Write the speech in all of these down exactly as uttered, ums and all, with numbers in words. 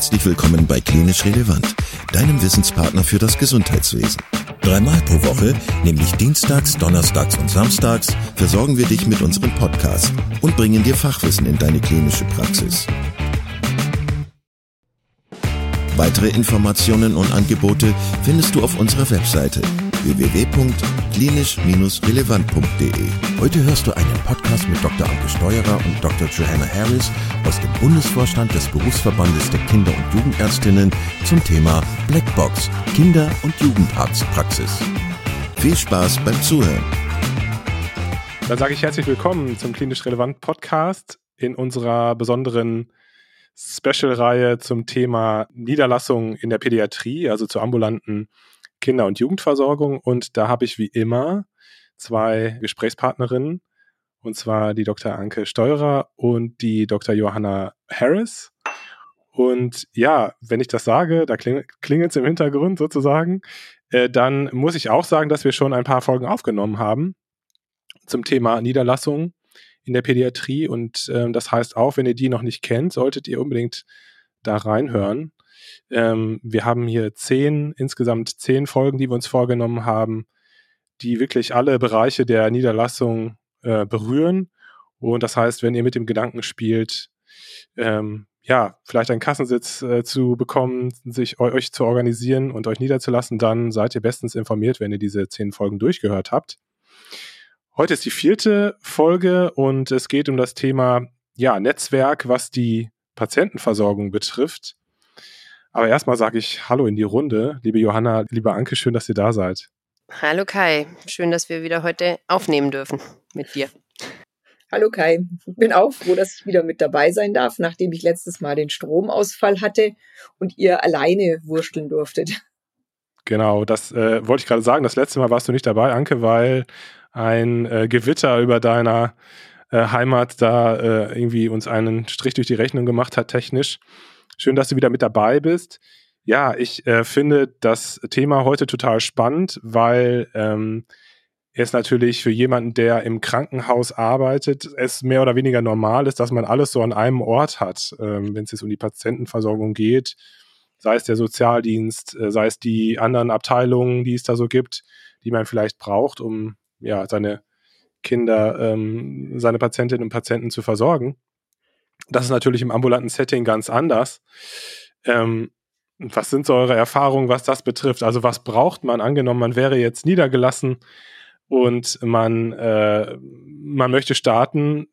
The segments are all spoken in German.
Herzlich willkommen bei Klinisch Relevant, deinem Wissenspartner für das Gesundheitswesen. Dreimal pro Woche, nämlich dienstags, donnerstags und samstags, versorgen wir dich mit unserem Podcast und bringen dir Fachwissen in deine klinische Praxis. Weitere Informationen und Angebote findest du auf unserer Webseite w w w punkt klinisch relevant punkt d e. Heute hörst du einen Podcast mit Doktor Anke Steurer und Doktor Johanna Harris aus dem Bundesvorstand des Berufsverbandes der Kinder- und Jugendärztinnen zum Thema Blackbox Kinder- und Jugendarztpraxis. Viel Spaß beim Zuhören. Dann sage ich herzlich willkommen zum Klinisch Relevant Podcast in unserer besonderen Special-Reihe zum Thema Niederlassung in der Pädiatrie, also zur ambulanten Kinder- und Jugendversorgung. Und da habe ich wie immer zwei Gesprächspartnerinnen, und zwar die Doktor Anke Steurer und die Doktor Johanna Harris. Und ja, wenn ich das sage, da klingelt es im Hintergrund sozusagen, äh, dann muss ich auch sagen, dass wir schon ein paar Folgen aufgenommen haben zum Thema Niederlassung in der Pädiatrie. Und äh, das heißt auch, wenn ihr die noch nicht kennt, solltet ihr unbedingt da reinhören. Ähm, wir haben hier zehn, insgesamt zehn Folgen, die wir uns vorgenommen haben, die wirklich alle Bereiche der Niederlassung äh, berühren. Und das heißt, wenn ihr mit dem Gedanken spielt, ähm, ja, vielleicht einen Kassensitz äh, zu bekommen, sich eu- euch zu organisieren und euch niederzulassen, dann seid ihr bestens informiert, wenn ihr diese zehn Folgen durchgehört habt. Heute ist die vierte Folge und es geht um das Thema ja, Netzwerk, was die Patientenversorgung betrifft. Aber erstmal sage ich Hallo in die Runde. Liebe Johanna, liebe Anke, schön, dass ihr da seid. Hallo Kai, schön, dass wir wieder heute aufnehmen dürfen mit dir. Hallo Kai, ich bin auch froh, dass ich wieder mit dabei sein darf, nachdem ich letztes Mal den Stromausfall hatte und ihr alleine wursteln durftet. Genau, das äh, wollte ich gerade sagen. Das letzte Mal warst du nicht dabei, Anke, weil ein äh, Gewitter über deiner äh, Heimat da äh, irgendwie uns einen Strich durch die Rechnung gemacht hat, technisch. Schön, dass du wieder mit dabei bist. Ja, ich äh, finde das Thema heute total spannend, weil ähm, es natürlich für jemanden, der im Krankenhaus arbeitet, es mehr oder weniger normal ist, dass man alles so an einem Ort hat, ähm, wenn es jetzt um die Patientenversorgung geht, sei es der Sozialdienst, äh, sei es die anderen Abteilungen, die es da so gibt, die man vielleicht braucht, um ja seine Kinder, ähm, seine Patientinnen und Patienten zu versorgen. Das ist natürlich im ambulanten Setting ganz anders. Ähm, was sind so eure Erfahrungen, was das betrifft? Also was braucht man? Angenommen, man wäre jetzt niedergelassen und man, äh, man möchte starten.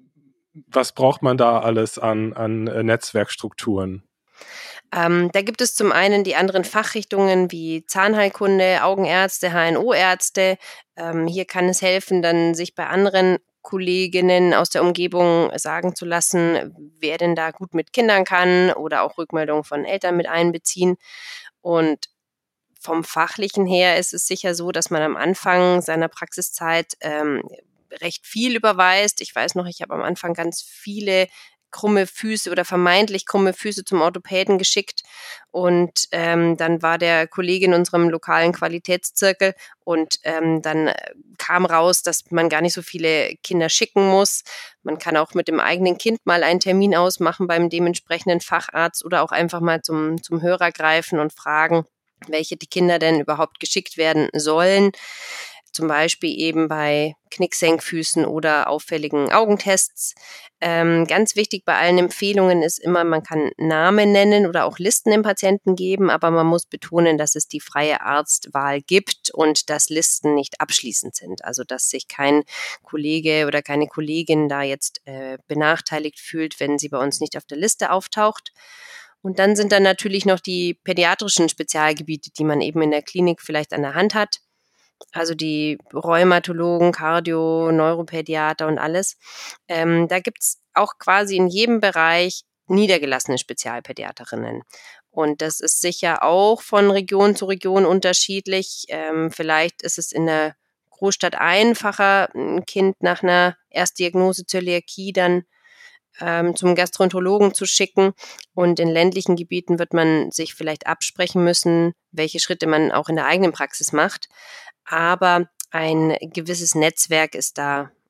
Was braucht man da alles an, an äh, Netzwerkstrukturen? Ähm, da gibt es zum einen die anderen Fachrichtungen wie Zahnheilkunde, Augenärzte, H N O-Ärzte. Ähm, hier kann es helfen, dann sich bei anderen Kolleginnen aus der Umgebung sagen zu lassen, wer denn da gut mit Kindern kann oder auch Rückmeldungen von Eltern mit einbeziehen. Und vom Fachlichen her ist es sicher so, dass man am Anfang seiner Praxiszeit ähm, recht viel überweist. Ich weiß noch, ich habe am Anfang ganz viele krumme Füße oder vermeintlich krumme Füße zum Orthopäden geschickt und ähm, dann war der Kollege in unserem lokalen Qualitätszirkel und ähm, dann kam raus, dass man gar nicht so viele Kinder schicken muss. Man kann auch mit dem eigenen Kind mal einen Termin ausmachen beim dementsprechenden Facharzt oder auch einfach mal zum, zum Hörer greifen und fragen, welche die Kinder denn überhaupt geschickt werden sollen. Zum Beispiel eben bei Knicksenkfüßen oder auffälligen Augentests. Ähm, ganz wichtig bei allen Empfehlungen ist immer, man kann Namen nennen oder auch Listen im Patienten geben, aber man muss betonen, dass es die freie Arztwahl gibt und dass Listen nicht abschließend sind. Also dass sich kein Kollege oder keine Kollegin da jetzt äh, benachteiligt fühlt, wenn sie bei uns nicht auf der Liste auftaucht. Und dann sind dann natürlich noch die pädiatrischen Spezialgebiete, die man eben in der Klinik vielleicht an der Hand hat. Also die Rheumatologen, Cardio, Neuropädiater und alles. Ähm, da gibt's auch quasi in jedem Bereich niedergelassene Spezialpädiaterinnen. Und das ist sicher auch von Region zu Region unterschiedlich. Ähm, vielleicht ist es in der Großstadt einfacher, ein Kind nach einer Erstdiagnose Zöliakie dann ähm, zum Gastroenterologen zu schicken. Und in ländlichen Gebieten wird man sich vielleicht absprechen müssen, welche Schritte man auch in der eigenen Praxis macht. Aber ein gewisses Netzwerk ist da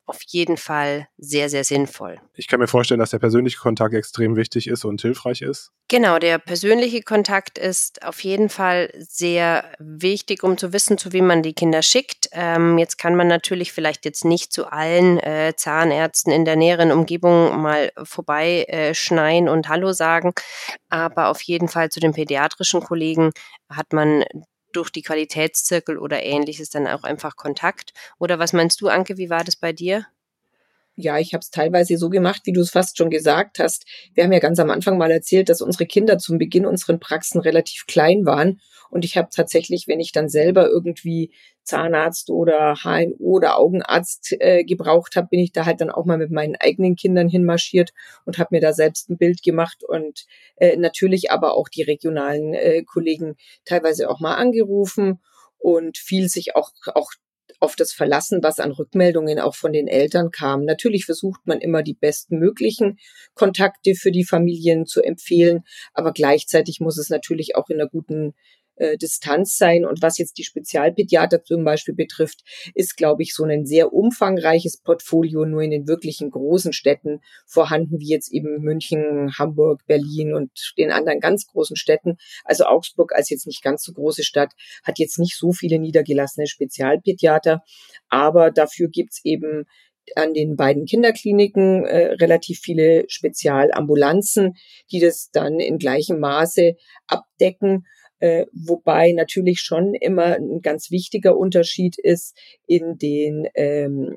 auf jeden Fall sehr, sehr sinnvoll. Ich kann mir vorstellen, dass der persönliche Kontakt extrem wichtig ist und hilfreich ist. Genau, der persönliche Kontakt ist auf jeden Fall sehr wichtig, um zu wissen, zu wem man die Kinder schickt. Ähm, jetzt kann man natürlich vielleicht jetzt nicht zu allen äh, Zahnärzten in der näheren Umgebung mal vorbei äh, schneien und Hallo sagen, aber auf jeden Fall zu den pädiatrischen Kollegen hat man durch die Qualitätszirkel oder Ähnliches dann auch einfach Kontakt. Oder was meinst du, Anke, wie war das bei dir? Ja, ich habe es teilweise so gemacht, wie du es fast schon gesagt hast. Wir haben ja ganz am Anfang mal erzählt, dass unsere Kinder zum Beginn unseren Praxen relativ klein waren. Und ich habe tatsächlich, wenn ich dann selber irgendwie Zahnarzt oder H N O oder Augenarzt äh, gebraucht habe, bin ich da halt dann auch mal mit meinen eigenen Kindern hinmarschiert und habe mir da selbst ein Bild gemacht und äh, natürlich aber auch die regionalen äh, Kollegen teilweise auch mal angerufen und viel sich auch auch auf das verlassen, was an Rückmeldungen auch von den Eltern kam. Natürlich versucht man immer die bestmöglichen Kontakte für die Familien zu empfehlen, aber gleichzeitig muss es natürlich auch in einer guten äh, Distanz sein. Und was jetzt die Spezialpädiater zum Beispiel betrifft, ist, glaube ich, so ein sehr umfangreiches Portfolio nur in den wirklichen großen Städten vorhanden, wie jetzt eben München, Hamburg, Berlin und den anderen ganz großen Städten. Also Augsburg als jetzt nicht ganz so große Stadt hat jetzt nicht so viele niedergelassene Spezialpädiater, aber dafür gibt's eben an den beiden Kinderkliniken äh, relativ viele Spezialambulanzen, die das dann in gleichem Maße abdecken. Äh, wobei natürlich schon immer ein ganz wichtiger Unterschied ist in den ähm,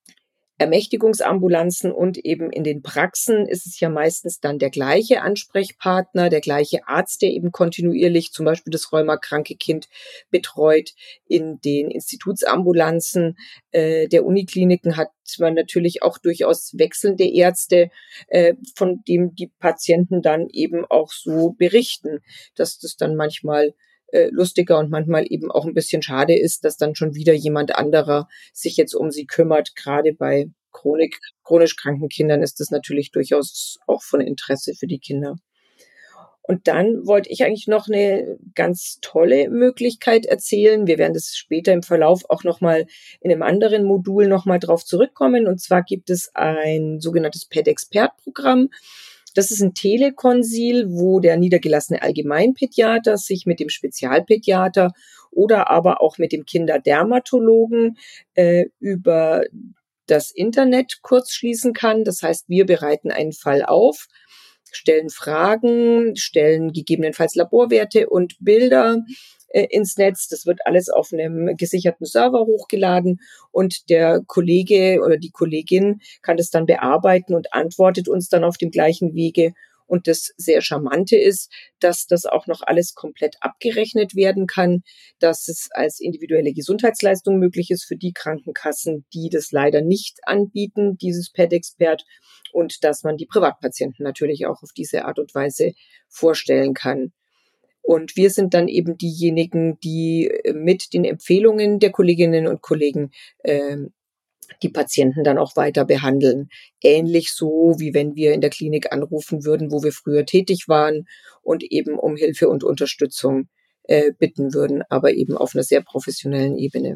Ermächtigungsambulanzen und eben in den Praxen ist es ja meistens dann der gleiche Ansprechpartner, der gleiche Arzt, der eben kontinuierlich zum Beispiel das rheumakranke Kind betreut. In den Institutsambulanzen äh, der Unikliniken hat man natürlich auch durchaus wechselnde Ärzte, äh, von dem die Patienten dann eben auch so berichten, dass das dann manchmal lustiger und manchmal eben auch ein bisschen schade ist, dass dann schon wieder jemand anderer sich jetzt um sie kümmert. Gerade bei Chronik, chronisch kranken Kindern ist das natürlich durchaus auch von Interesse für die Kinder. Und dann wollte ich eigentlich noch eine ganz tolle Möglichkeit erzählen. Wir werden das später im Verlauf auch nochmal in einem anderen Modul nochmal drauf zurückkommen. Und zwar gibt es ein sogenanntes PedExpert-Programm. Das ist ein Telekonsil, wo der niedergelassene Allgemeinpädiater sich mit dem Spezialpädiater oder aber auch mit dem Kinderdermatologen äh, über das Internet kurzschließen kann. Das heißt, wir bereiten einen Fall auf, stellen Fragen, stellen gegebenenfalls Laborwerte und Bilder äh, ins Netz. Das wird alles auf einem gesicherten Server hochgeladen und der Kollege oder die Kollegin kann das dann bearbeiten und antwortet uns dann auf dem gleichen Wege. Und das sehr Charmante ist, dass das auch noch alles komplett abgerechnet werden kann, dass es als individuelle Gesundheitsleistung möglich ist für die Krankenkassen, die das leider nicht anbieten, dieses PedExpert, und dass man die Privatpatienten natürlich auch auf diese Art und Weise vorstellen kann. Und wir sind dann eben diejenigen, die mit den Empfehlungen der Kolleginnen und Kollegen äh, die Patienten dann auch weiter behandeln. Ähnlich so, wie wenn wir in der Klinik anrufen würden, wo wir früher tätig waren und eben um Hilfe und Unterstützung äh, bitten würden, aber eben auf einer sehr professionellen Ebene.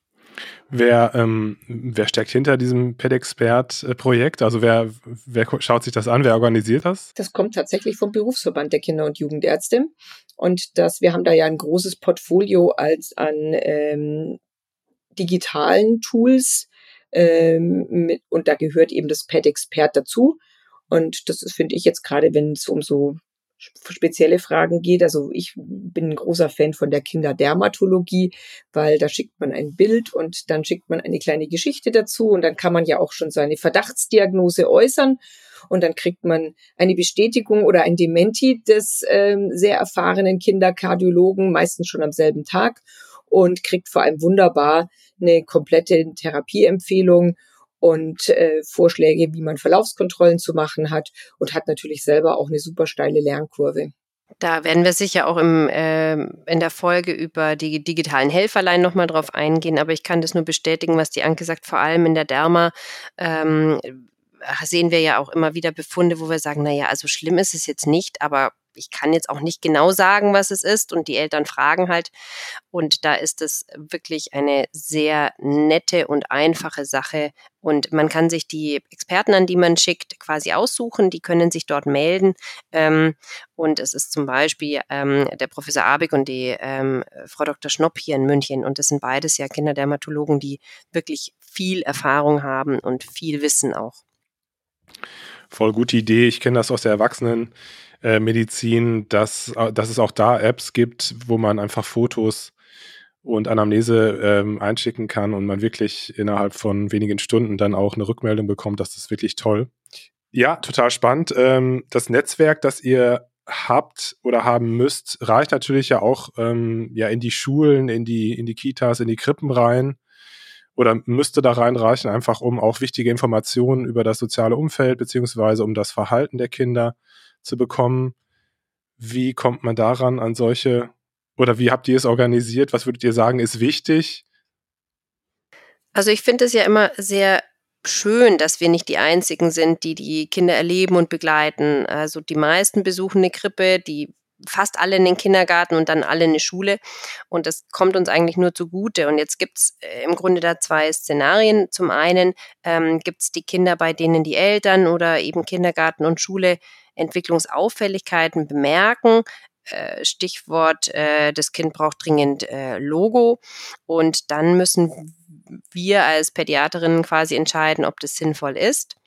Wer, ähm, wer steckt hinter diesem PedExpert-Projekt? Also wer, wer schaut sich das an? Wer organisiert das? Das kommt tatsächlich vom Berufsverband der Kinder- und Jugendärzte. Und das, wir haben da ja ein großes Portfolio als an ähm, digitalen Tools, ähm, mit, und da gehört eben das PedExpert dazu. Und das finde ich jetzt gerade, wenn es um so spezielle Fragen geht. Also ich bin ein großer Fan von der Kinderdermatologie, weil da schickt man ein Bild und dann schickt man eine kleine Geschichte dazu und dann kann man ja auch schon seine Verdachtsdiagnose äußern und dann kriegt man eine Bestätigung oder ein Dementi des ähm, sehr erfahrenen Kinderkardiologen, meistens schon am selben Tag, und kriegt vor allem wunderbar eine komplette Therapieempfehlung und äh, Vorschläge, wie man Verlaufskontrollen zu machen hat, und hat natürlich selber auch eine super steile Lernkurve. Da werden wir sicher auch im, äh, in der Folge über die digitalen Helferlein nochmal drauf eingehen, aber ich kann das nur bestätigen, was die Anke sagt, vor allem in der Derma ähm, sehen wir ja auch immer wieder Befunde, wo wir sagen, naja, also schlimm ist es jetzt nicht, aber ich kann jetzt auch nicht genau sagen, was es ist und die Eltern fragen halt. Und da ist es wirklich eine sehr nette und einfache Sache. Und man kann sich die Experten, an die man schickt, quasi aussuchen. Die können sich dort melden. Ähm, und es ist zum Beispiel ähm, der Professor Abig und die ähm, Frau Doktor Schnopp hier in München. Und das sind beides ja Kinderdermatologen, die wirklich viel Erfahrung haben und viel Wissen auch. Voll gute Idee. Ich kenne das aus der Erwachsenenmedizin, dass, dass es auch da Apps gibt, wo man einfach Fotos und Anamnese ähm, einschicken kann und man wirklich innerhalb von wenigen Stunden dann auch eine Rückmeldung bekommt. Das ist wirklich toll. Ja, total spannend. Ähm, das Netzwerk, das ihr habt oder haben müsst, reicht natürlich ja auch ähm, ja in die Schulen, in die, in die Kitas, in die Krippen rein. Oder müsste da reinreichen, einfach um auch wichtige Informationen über das soziale Umfeld beziehungsweise um das Verhalten der Kinder zu bekommen. Wie kommt man daran an solche, oder wie habt ihr es organisiert? Was würdet ihr sagen, ist wichtig? Also ich finde es ja immer sehr schön, dass wir nicht die Einzigen sind, die die Kinder erleben und begleiten. Also die meisten besuchen eine Krippe, die fast alle in den Kindergarten und dann alle in die Schule. Und das kommt uns eigentlich nur zugute. Und jetzt gibt es äh, im Grunde da zwei Szenarien. Zum einen ähm, gibt es die Kinder, bei denen die Eltern oder eben Kindergarten und Schule Entwicklungsauffälligkeiten bemerken. Äh, Stichwort, äh, das Kind braucht dringend äh, Logo. Und dann müssen wir als Pädiaterinnen quasi entscheiden, ob das sinnvoll ist.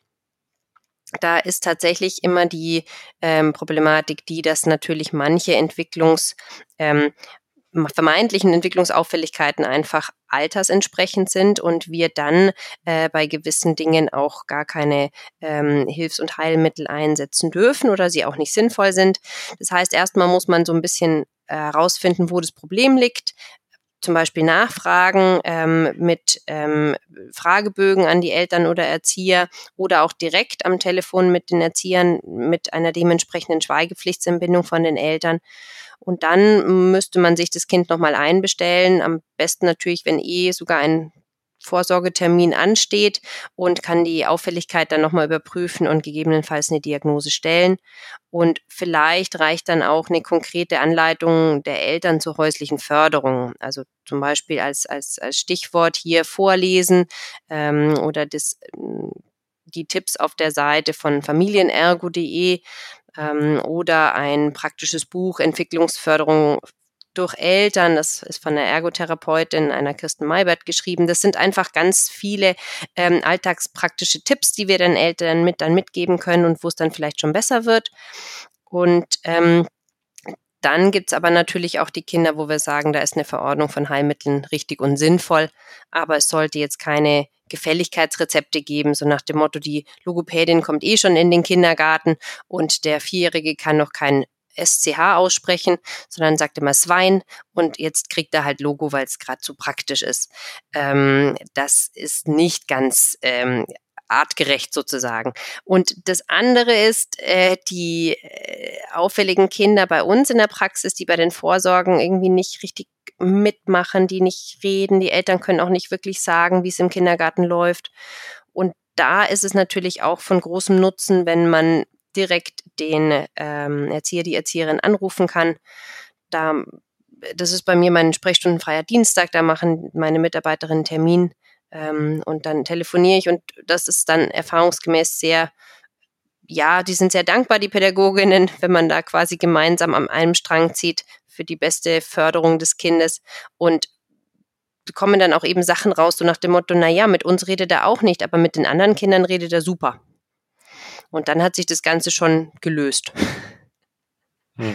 Da ist tatsächlich immer die ähm, Problematik die, dass natürlich manche Entwicklungs, ähm, vermeintlichen Entwicklungsauffälligkeiten einfach altersentsprechend sind und wir dann äh, bei gewissen Dingen auch gar keine ähm, Hilfs- und Heilmittel einsetzen dürfen oder sie auch nicht sinnvoll sind. Das heißt, erstmal muss man so ein bisschen herausfinden, äh, wo das Problem liegt. Zum Beispiel nachfragen ähm, mit ähm, Fragebögen an die Eltern oder Erzieher oder auch direkt am Telefon mit den Erziehern mit einer dementsprechenden Schweigepflichtsentbindung von den Eltern. Und dann müsste man sich das Kind nochmal einbestellen. Am besten natürlich, wenn eh sogar ein Vorsorgetermin ansteht und kann die Auffälligkeit dann nochmal überprüfen und gegebenenfalls eine Diagnose stellen. Und vielleicht reicht dann auch eine konkrete Anleitung der Eltern zur häuslichen Förderung. Also zum Beispiel als, als, als Stichwort hier vorlesen ähm, oder das, die Tipps auf der Seite von familienergo punkt de ähm, oder ein praktisches Buch Entwicklungsförderung durch Eltern, das ist von der Ergotherapeutin, einer Kirsten Maybert, geschrieben. Das sind einfach ganz viele ähm, alltagspraktische Tipps, die wir den Eltern mit dann mitgeben können und wo es dann vielleicht schon besser wird. Und ähm, dann gibt's aber natürlich auch die Kinder, wo wir sagen, da ist eine Verordnung von Heilmitteln richtig und sinnvoll, aber es sollte jetzt keine Gefälligkeitsrezepte geben, so nach dem Motto, die Logopädin kommt eh schon in den Kindergarten und der Vierjährige kann noch kein S C H aussprechen, sondern sagt immer Swine und jetzt kriegt er halt Logo, weil es gerade so praktisch ist. Ähm, das ist nicht ganz ähm, artgerecht sozusagen. Und das andere ist, äh, die äh, auffälligen Kinder bei uns in der Praxis, die bei den Vorsorgen irgendwie nicht richtig mitmachen, die nicht reden, die Eltern können auch nicht wirklich sagen, wie es im Kindergarten läuft. Und da ist es natürlich auch von großem Nutzen, wenn man direkt den ähm, Erzieher, die Erzieherin anrufen kann. Da, das ist bei mir mein sprechstundenfreier Dienstag, da machen meine Mitarbeiterinnen einen Termin ähm, und dann telefoniere ich und das ist dann erfahrungsgemäß sehr, ja, die sind sehr dankbar, die Pädagoginnen, wenn man da quasi gemeinsam an einem Strang zieht für die beste Förderung des Kindes und kommen dann auch eben Sachen raus, so nach dem Motto, naja, mit uns redet er auch nicht, aber mit den anderen Kindern redet er super. Und dann hat sich das Ganze schon gelöst. Hm.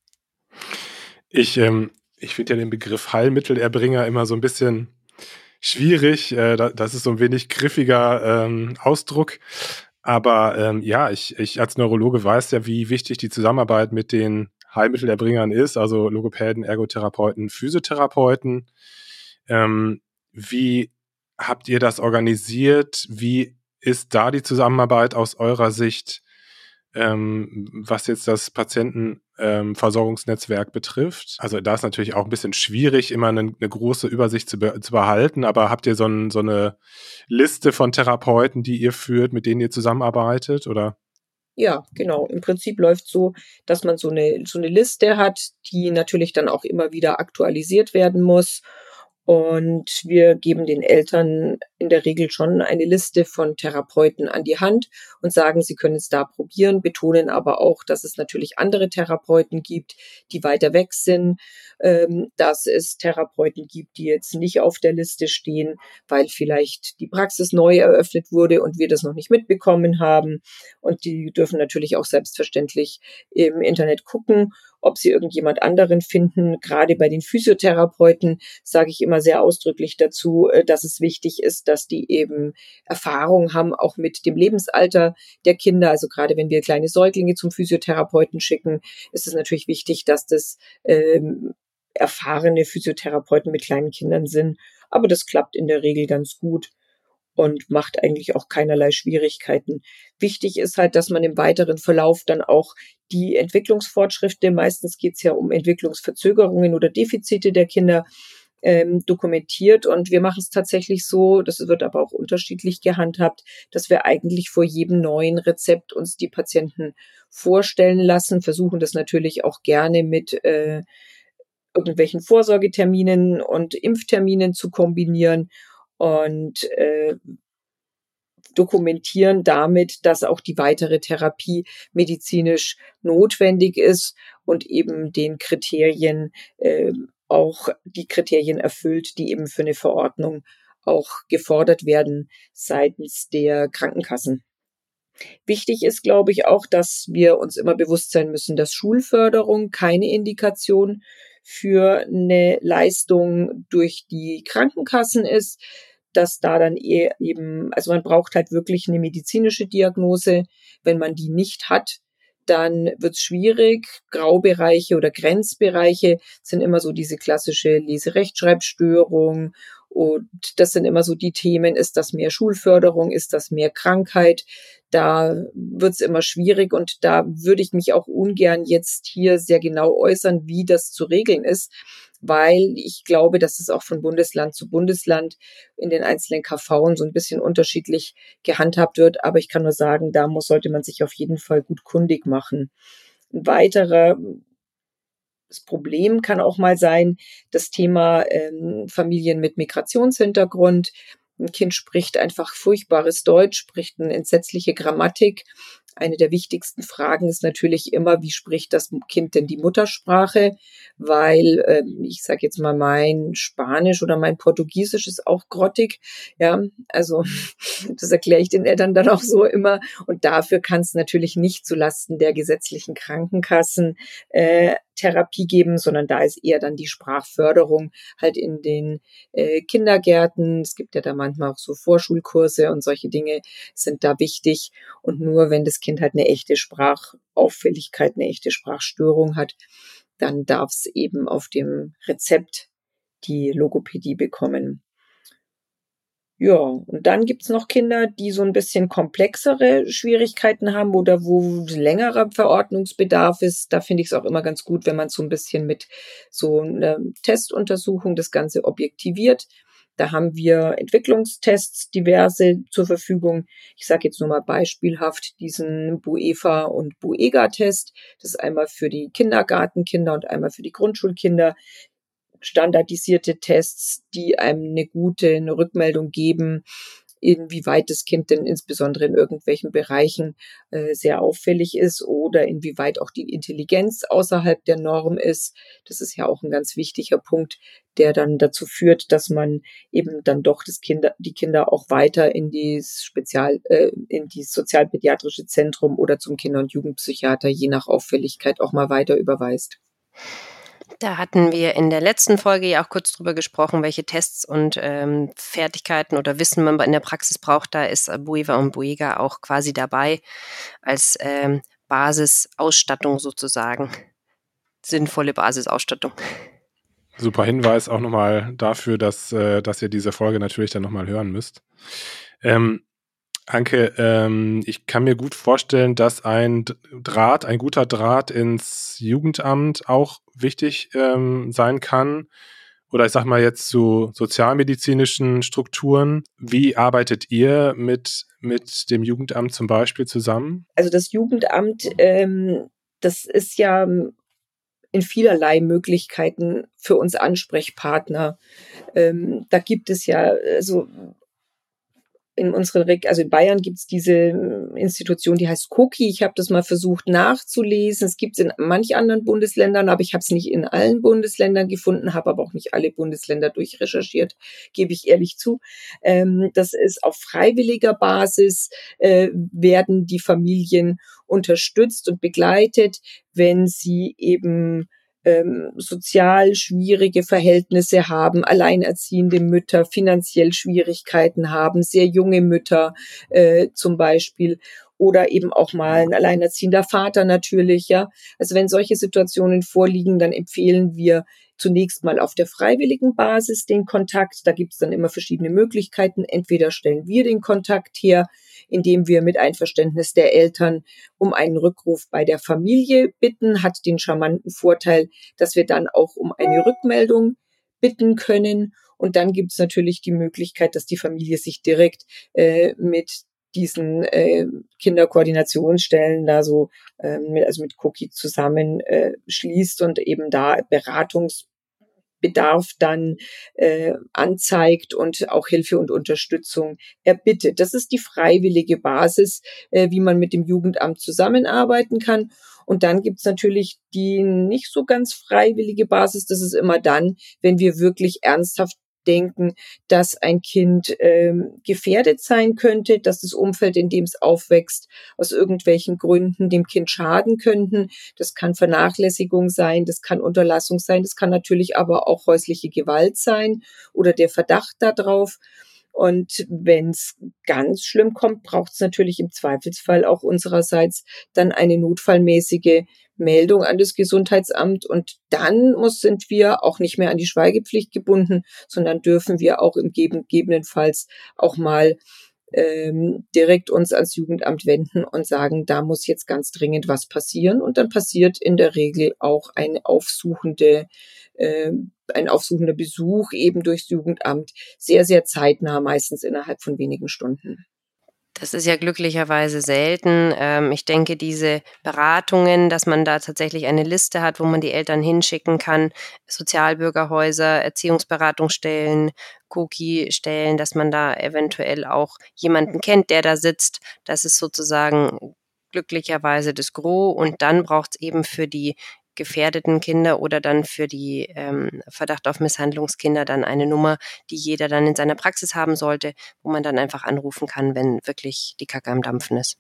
Ich, ähm, ich finde ja den Begriff Heilmittelerbringer immer so ein bisschen schwierig. Äh, das ist so ein wenig griffiger ähm, Ausdruck. Aber ähm, ja, ich, ich als Neurologe weiß ja, wie wichtig die Zusammenarbeit mit den Heilmittelerbringern ist, also Logopäden, Ergotherapeuten, Physiotherapeuten. Ähm, wie habt ihr das organisiert? Wie ist da die Zusammenarbeit aus eurer Sicht, ähm, was jetzt das Patientenversorgungsnetzwerk ähm, betrifft? Also da ist natürlich auch ein bisschen schwierig, immer eine, eine große Übersicht zu, be- zu behalten, aber habt ihr so, ein, so eine Liste von Therapeuten, die ihr führt, mit denen ihr zusammenarbeitet, oder? Ja, genau. Im Prinzip läuft so, dass man so eine so eine Liste hat, die natürlich dann auch immer wieder aktualisiert werden muss. Und wir geben den Eltern in der Regel schon eine Liste von Therapeuten an die Hand und sagen, sie können es da probieren, betonen aber auch, dass es natürlich andere Therapeuten gibt, die weiter weg sind, ähm, dass es Therapeuten gibt, die jetzt nicht auf der Liste stehen, weil vielleicht die Praxis neu eröffnet wurde und wir das noch nicht mitbekommen haben. Und die dürfen natürlich auch selbstverständlich im Internet gucken, ob sie irgendjemand anderen finden. Gerade bei den Physiotherapeuten sage ich immer sehr ausdrücklich dazu, dass es wichtig ist, dass die eben Erfahrung haben, auch mit dem Lebensalter der Kinder. Also gerade wenn wir kleine Säuglinge zum Physiotherapeuten schicken, ist es natürlich wichtig, dass das ähm, erfahrene Physiotherapeuten mit kleinen Kindern sind. Aber das klappt in der Regel ganz gut und macht eigentlich auch keinerlei Schwierigkeiten. Wichtig ist halt, dass man im weiteren Verlauf dann auch die Entwicklungsfortschritte, meistens geht es ja um Entwicklungsverzögerungen oder Defizite der Kinder, ähm, dokumentiert. Und wir machen es tatsächlich so, das wird aber auch unterschiedlich gehandhabt, dass wir eigentlich vor jedem neuen Rezept uns die Patienten vorstellen lassen, versuchen das natürlich auch gerne mit äh, irgendwelchen Vorsorgeterminen und Impfterminen zu kombinieren und äh, dokumentieren damit, dass auch die weitere Therapie medizinisch notwendig ist und eben den Kriterien äh, auch die Kriterien erfüllt, die eben für eine Verordnung auch gefordert werden seitens der Krankenkassen. Wichtig ist, glaube ich, auch, dass wir uns immer bewusst sein müssen, dass Schulförderung keine Indikation für eine Leistung durch die Krankenkassen ist, dass da dann eben, also man braucht halt wirklich eine medizinische Diagnose. Wenn man die nicht hat, dann wird es schwierig. Graubereiche oder Grenzbereiche sind immer so diese klassische Leserechtschreibstörung. Und das sind immer so die Themen, ist das mehr Schulförderung, ist das mehr Krankheit? Da wird es immer schwierig und da würde ich mich auch ungern jetzt hier sehr genau äußern, wie das zu regeln ist, weil ich glaube, dass es auch von Bundesland zu Bundesland in den einzelnen K Vs so ein bisschen unterschiedlich gehandhabt wird. Aber ich kann nur sagen, da muss, sollte man sich auf jeden Fall gut kundig machen. Ein weiterer Das Problem kann auch mal sein, das Thema ähm, Familien mit Migrationshintergrund. Ein Kind spricht einfach furchtbares Deutsch, spricht eine entsetzliche Grammatik. Eine der wichtigsten Fragen ist natürlich immer, wie spricht das Kind denn die Muttersprache? Weil, ähm, ich sage jetzt mal, mein Spanisch oder mein Portugiesisch ist auch grottig. Ja, also das erkläre ich den Eltern dann auch so immer. Und dafür kann es natürlich nicht zulasten der gesetzlichen Krankenkassen äh, Therapie geben, sondern da ist eher dann die Sprachförderung halt in den äh, Kindergärten. Es gibt ja da manchmal auch so Vorschulkurse und solche Dinge sind da wichtig. Und nur wenn das Kind halt eine echte Sprachauffälligkeit, eine echte Sprachstörung hat, dann darf es eben auf dem Rezept die Logopädie bekommen. Ja, und dann gibt's noch Kinder, die so ein bisschen komplexere Schwierigkeiten haben oder wo längerer Verordnungsbedarf ist. Da finde ich es auch immer ganz gut, wenn man so ein bisschen mit so einer Testuntersuchung das Ganze objektiviert. Da haben wir Entwicklungstests diverse zur Verfügung. Ich sage jetzt nur mal beispielhaft diesen BUEFA- und BUEGA-Test. Das ist einmal für die Kindergartenkinder und einmal für die Grundschulkinder. Standardisierte Tests, die einem eine gute eine Rückmeldung geben, inwieweit das Kind denn insbesondere in irgendwelchen Bereichen äh, sehr auffällig ist oder inwieweit auch die Intelligenz außerhalb der Norm ist. Das ist ja auch ein ganz wichtiger Punkt, der dann dazu führt, dass man eben dann doch das Kinder, die Kinder auch weiter in die Spezial, äh, in die sozialpädiatrische Zentrum oder zum Kinder- und Jugendpsychiater je nach Auffälligkeit auch mal weiter überweist. Da hatten wir in der letzten Folge ja auch kurz drüber gesprochen, welche Tests und ähm, Fertigkeiten oder Wissen man in der Praxis braucht. Da ist BUEFA und BUEGA auch quasi dabei als ähm, Basisausstattung sozusagen. Sinnvolle Basisausstattung. Super Hinweis auch nochmal dafür, dass, äh, dass ihr diese Folge natürlich dann nochmal hören müsst. Ähm, Anke, ähm, ich kann mir gut vorstellen, dass ein Draht, ein guter Draht ins Jugendamt auch wichtig ähm, sein kann. oder ich sag mal jetzt zu sozialmedizinischen Strukturen. Wie arbeitet ihr mit, mit dem Jugendamt zum Beispiel zusammen? Also das Jugendamt, ähm, das ist ja in vielerlei Möglichkeiten für uns Ansprechpartner. Ähm, da gibt es ja, also in unseren, Reg- also in Bayern gibt es diese Institution, die heißt Koki. Ich habe das mal versucht nachzulesen. Es gibt es in manch anderen Bundesländern, aber ich habe es nicht in allen Bundesländern gefunden, habe aber auch nicht alle Bundesländer durchrecherchiert, gebe ich ehrlich zu. Ähm, das ist auf freiwilliger Basis, äh, werden die Familien unterstützt und begleitet, wenn sie eben ähm, sozial schwierige Verhältnisse haben, alleinerziehende Mütter, finanziell Schwierigkeiten haben, sehr junge Mütter äh, zum Beispiel oder eben auch mal ein alleinerziehender Vater natürlich, ja. Also wenn solche Situationen vorliegen, dann empfehlen wir zunächst mal auf der freiwilligen Basis den Kontakt. Da gibt es dann immer verschiedene Möglichkeiten. Entweder stellen wir den Kontakt her, indem wir mit Einverständnis der Eltern um einen Rückruf bei der Familie bitten, hat den charmanten Vorteil, dass wir dann auch um eine Rückmeldung bitten können. Und dann gibt es natürlich die Möglichkeit, dass die Familie sich direkt äh, mit diesen äh, Kinderkoordinationsstellen da so, äh, mit, also mit Koki zusammen äh, schließt und eben da Beratungsbedarf dann äh, anzeigt und auch Hilfe und Unterstützung erbittet. Das ist die freiwillige Basis, äh, wie man mit dem Jugendamt zusammenarbeiten kann. Und dann gibt's natürlich die nicht so ganz freiwillige Basis. Das ist immer dann, wenn wir wirklich ernsthaft denken, dass ein Kind ähm, gefährdet sein könnte, dass das Umfeld, in dem es aufwächst, aus irgendwelchen Gründen dem Kind schaden könnten. Das kann Vernachlässigung sein, das kann Unterlassung sein, das kann natürlich aber auch häusliche Gewalt sein oder der Verdacht darauf. Und wenn es ganz schlimm kommt, braucht es natürlich im Zweifelsfall auch unsererseits dann eine notfallmäßige Meldung an das Gesundheitsamt. Und dann muss, sind wir auch nicht mehr an die Schweigepflicht gebunden, sondern dürfen wir auch im gegebenenfalls auch mal ähm, direkt uns ans Jugendamt wenden und sagen, da muss jetzt ganz dringend was passieren. Und dann passiert in der Regel auch eine aufsuchende äh, ein aufsuchender Besuch eben durchs Jugendamt, sehr, sehr zeitnah, meistens innerhalb von wenigen Stunden. Das ist ja glücklicherweise selten. Ähm, ich denke, diese Beratungen, dass man da tatsächlich eine Liste hat, wo man die Eltern hinschicken kann, Sozialbürgerhäuser, Erziehungsberatungsstellen, Koki-Stellen, dass man da eventuell auch jemanden kennt, der da sitzt. Das ist sozusagen glücklicherweise das Gros. Und dann braucht es eben für die gefährdeten Kinder oder dann für die ähm, Verdacht auf Misshandlungskinder dann eine Nummer, die jeder dann in seiner Praxis haben sollte, wo man dann einfach anrufen kann, wenn wirklich die Kacke am Dampfen ist.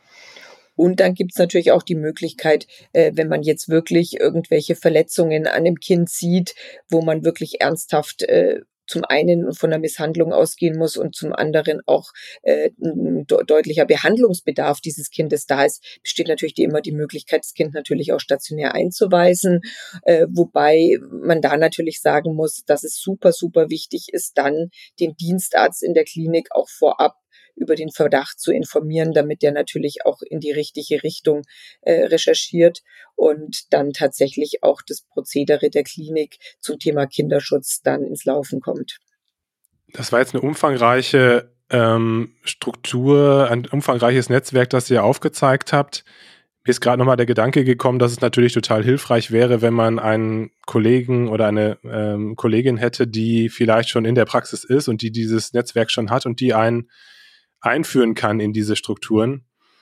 Und dann gibt's natürlich auch die Möglichkeit, äh, wenn man jetzt wirklich irgendwelche Verletzungen an dem Kind sieht, wo man wirklich ernsthaft äh, zum einen von der Misshandlung ausgehen muss und zum anderen auch äh, ein de- deutlicher Behandlungsbedarf dieses Kindes da ist, besteht natürlich die, immer die Möglichkeit, das Kind natürlich auch stationär einzuweisen, äh, wobei man da natürlich sagen muss, dass es super, super wichtig ist, dann den Dienstarzt in der Klinik auch vorab über den Verdacht zu informieren, damit der natürlich auch in die richtige Richtung äh, recherchiert und dann tatsächlich auch das Prozedere der Klinik zum Thema Kinderschutz dann ins Laufen kommt. Das war jetzt eine umfangreiche ähm, Struktur, ein umfangreiches Netzwerk, das ihr aufgezeigt habt. Mir ist gerade nochmal der Gedanke gekommen, dass es natürlich total hilfreich wäre, wenn man einen Kollegen oder eine ähm, Kollegin hätte, die vielleicht schon in der Praxis ist und die dieses Netzwerk schon hat und die einen einführen kann in diese Strukturen.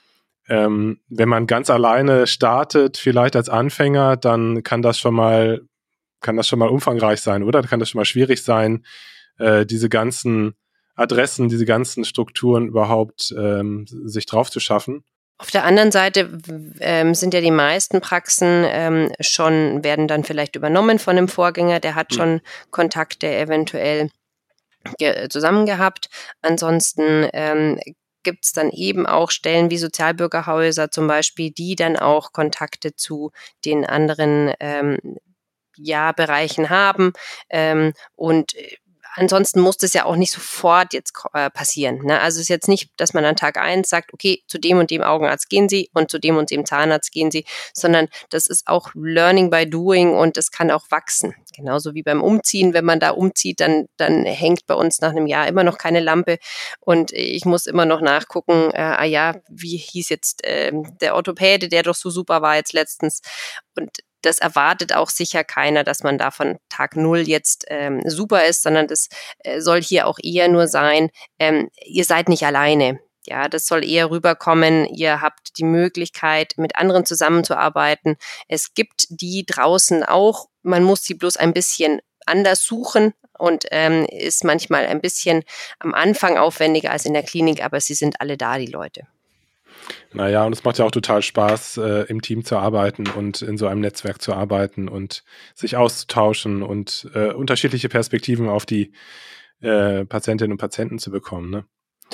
Ähm, wenn man ganz alleine startet, vielleicht als Anfänger, dann kann das schon mal, kann das schon mal umfangreich sein, oder? Kann das schon mal schwierig sein, äh, diese ganzen Adressen, diese ganzen Strukturen überhaupt ähm, sich drauf zu schaffen. Auf der anderen Seite ähm, sind ja die meisten Praxen ähm, schon, werden dann vielleicht übernommen von einem Vorgänger, der hat schon Kontakte eventuell ge- zusammen gehabt. Ansonsten ähm, gibt es dann eben auch Stellen wie Sozialbürgerhäuser zum Beispiel, die dann auch Kontakte zu den anderen ähm, ja, Bereichen haben ähm, und ansonsten muss das ja auch nicht sofort jetzt äh, passieren. Ne? Also es ist jetzt nicht, dass man an Tag eins sagt, okay, zu dem und dem Augenarzt gehen Sie und zu dem und dem Zahnarzt gehen Sie, sondern das ist auch Learning by Doing und das kann auch wachsen. Genauso wie beim Umziehen, wenn man da umzieht, dann, dann hängt bei uns nach einem Jahr immer noch keine Lampe und ich muss immer noch nachgucken, äh, ah ja, wie hieß jetzt äh, der Orthopäde, der doch so super war jetzt letztens, und das erwartet auch sicher keiner, dass man da von Tag null jetzt ähm, super ist, sondern das äh, soll hier auch eher nur sein, ähm, ihr seid nicht alleine. Ja, das soll eher rüberkommen, ihr habt die Möglichkeit, mit anderen zusammenzuarbeiten. Es gibt die draußen auch, man muss sie bloß ein bisschen anders suchen und ähm, ist manchmal ein bisschen am Anfang aufwendiger als in der Klinik, aber sie sind alle da, die Leute. Naja, und es macht ja auch total Spaß, äh, im Team zu arbeiten und in so einem Netzwerk zu arbeiten und sich auszutauschen und äh, unterschiedliche Perspektiven auf die äh, Patientinnen und Patienten zu bekommen. Ne?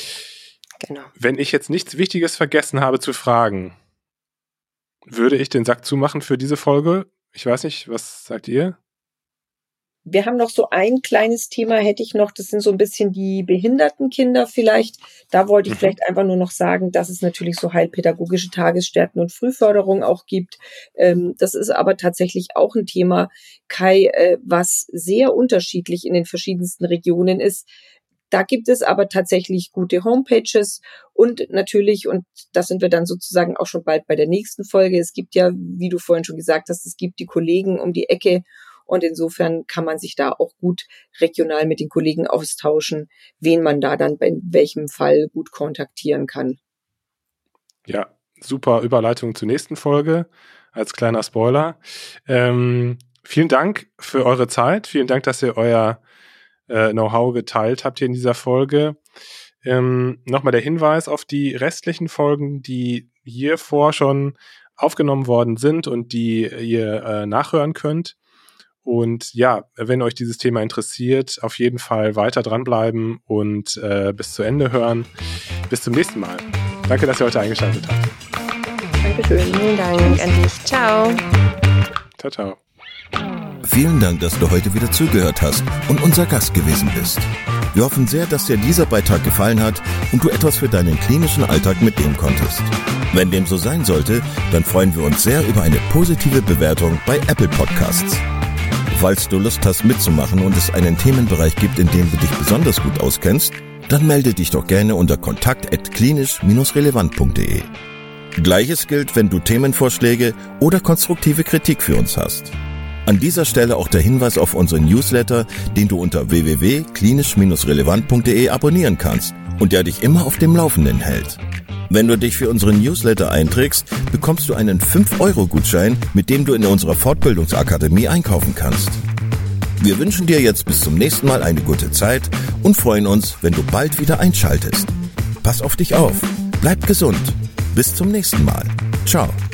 Genau. Wenn ich jetzt nichts Wichtiges vergessen habe zu fragen, würde ich den Sack zumachen für diese Folge? Ich weiß nicht, was sagt ihr? Wir haben noch so ein kleines Thema, hätte ich noch, das sind so ein bisschen die behinderten Kinder vielleicht. Da wollte ich mhm. vielleicht einfach nur noch sagen, dass es natürlich so heilpädagogische Tagesstätten und Frühförderung auch gibt. Ähm, das ist aber tatsächlich auch ein Thema, Kai, äh, was sehr unterschiedlich in den verschiedensten Regionen ist. Da gibt es aber tatsächlich gute Homepages und natürlich, und da sind wir dann sozusagen auch schon bald bei der nächsten Folge, es gibt ja, wie du vorhin schon gesagt hast, es gibt die Kollegen um die Ecke. Und insofern kann man sich da auch gut regional mit den Kollegen austauschen, wen man da dann bei welchem Fall gut kontaktieren kann. Ja, super Überleitung zur nächsten Folge als kleiner Spoiler. Ähm, vielen Dank für eure Zeit. Vielen Dank, dass ihr euer äh, Know-how geteilt habt hier in dieser Folge. Ähm, nochmal der Hinweis auf die restlichen Folgen, die hiervor schon aufgenommen worden sind und die ihr äh, nachhören könnt. Und ja, wenn euch dieses Thema interessiert, auf jeden Fall weiter dranbleiben und äh, bis zu Ende hören. Bis zum nächsten Mal. Danke, dass ihr heute eingeschaltet habt. Dankeschön. Vielen Dank an dich. Ciao. Ciao, ciao. Vielen Dank, dass du heute wieder zugehört hast und unser Gast gewesen bist. Wir hoffen sehr, dass dir dieser Beitrag gefallen hat und du etwas für deinen klinischen Alltag mitnehmen konntest. Wenn dem so sein sollte, dann freuen wir uns sehr über eine positive Bewertung bei Apple Podcasts. Falls du Lust hast mitzumachen und es einen Themenbereich gibt, in dem du dich besonders gut auskennst, dann melde dich doch gerne unter kontakt at klinisch relevant punkt de. Gleiches gilt, wenn du Themenvorschläge oder konstruktive Kritik für uns hast. An dieser Stelle auch der Hinweis auf unseren Newsletter, den du unter w w w punkt klinisch relevant punkt de abonnieren kannst und der dich immer auf dem Laufenden hält. Wenn du dich für unseren Newsletter einträgst, bekommst du einen fünf Euro Gutschein, mit dem du in unserer Fortbildungsakademie einkaufen kannst. Wir wünschen dir jetzt bis zum nächsten Mal eine gute Zeit und freuen uns, wenn du bald wieder einschaltest. Pass auf dich auf, bleib gesund. Bis zum nächsten Mal. Ciao.